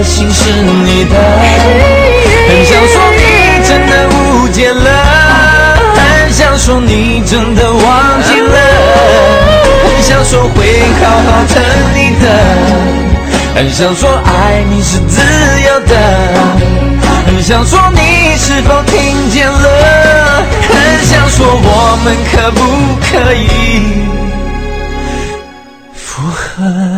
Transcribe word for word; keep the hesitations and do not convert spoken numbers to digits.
心是你的，很想说你真的误解了，很想说你真的忘记了，很想说会好好疼你的，很想说爱你是自由的，很想说你是否听见了，很想说我们可不可以复合。